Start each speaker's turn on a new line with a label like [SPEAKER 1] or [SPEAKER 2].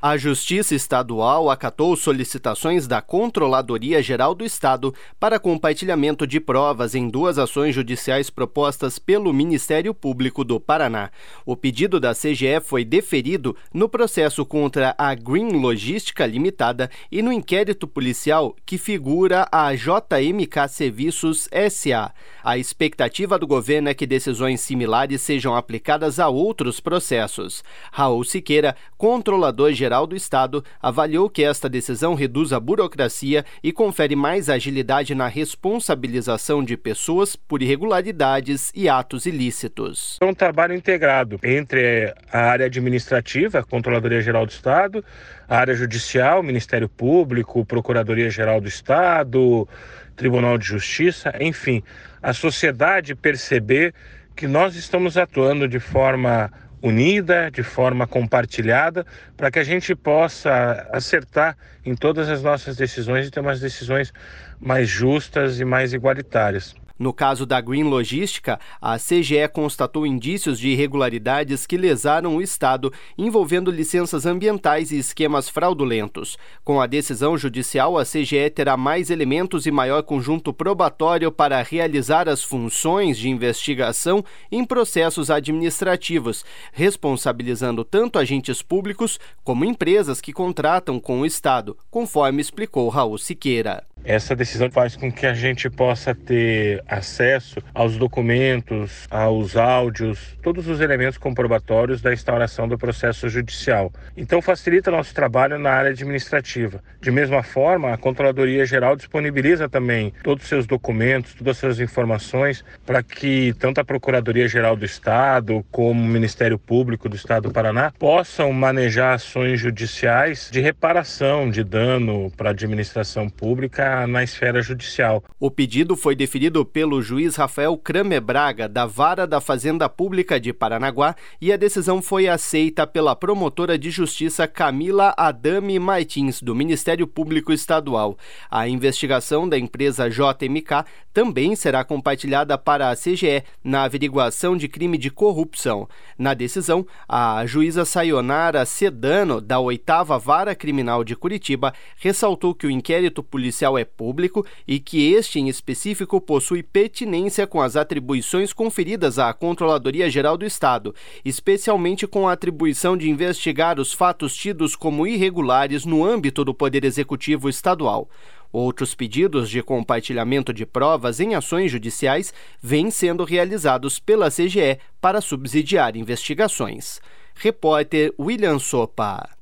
[SPEAKER 1] A Justiça Estadual acatou solicitações da Controladoria Geral do Estado para compartilhamento de provas em 2 ações judiciais propostas pelo Ministério Público do Paraná. O pedido da CGE foi deferido no processo contra a Green Logística Limitada e no inquérito policial que figura a JMK Serviços S.A. A expectativa do governo é que decisões similares sejam aplicadas a outros processos. Raul Siqueira, controlador-geral do Estado, avaliou que esta decisão reduz a burocracia e confere mais agilidade na responsabilização de pessoas por irregularidades e atos ilícitos.
[SPEAKER 2] É um trabalho integrado entre a área administrativa, a Controladoria Geral do Estado, a área judicial, Ministério Público, Procuradoria Geral do Estado, Tribunal de Justiça, enfim, a sociedade perceber que nós estamos atuando de forma unida, de forma compartilhada, para que a gente possa acertar em todas as nossas decisões e ter umas decisões mais justas e mais igualitárias.
[SPEAKER 1] No caso da Green Logística, a CGE constatou indícios de irregularidades que lesaram o Estado, envolvendo licenças ambientais e esquemas fraudulentos. Com a decisão judicial, a CGE terá mais elementos e maior conjunto probatório para realizar as funções de investigação em processos administrativos, responsabilizando tanto agentes públicos como empresas que contratam com o Estado, conforme explicou Raul Siqueira.
[SPEAKER 2] Essa decisão faz com que a gente possa ter acesso aos documentos, aos áudios, todos os elementos comprobatórios da instauração do processo judicial. Então facilita nosso trabalho na área administrativa. De mesma forma, a Controladoria Geral disponibiliza também todos os seus documentos, todas as suas informações, para que tanto a Procuradoria Geral do Estado como o Ministério Público do Estado do Paraná possam manejar ações judiciais de reparação de dano para a administração pública na esfera judicial.
[SPEAKER 1] O pedido foi deferido pelo juiz Rafael Kramer Braga, da Vara da Fazenda Pública de Paranaguá, e a decisão foi aceita pela promotora de justiça Camila Adame Martins, do Ministério Público Estadual. A investigação da empresa JMK também será compartilhada para a CGE na averiguação de crime de corrupção. Na decisão, a juíza Sayonara Sedano, da 8ª Vara Criminal de Curitiba, ressaltou que o inquérito policial é público e que este, em específico, possui pertinência com as atribuições conferidas à Controladoria Geral do Estado, especialmente com a atribuição de investigar os fatos tidos como irregulares no âmbito do Poder Executivo Estadual. Outros pedidos de compartilhamento de provas em ações judiciais vêm sendo realizados pela CGE para subsidiar investigações. Repórter William Sopa.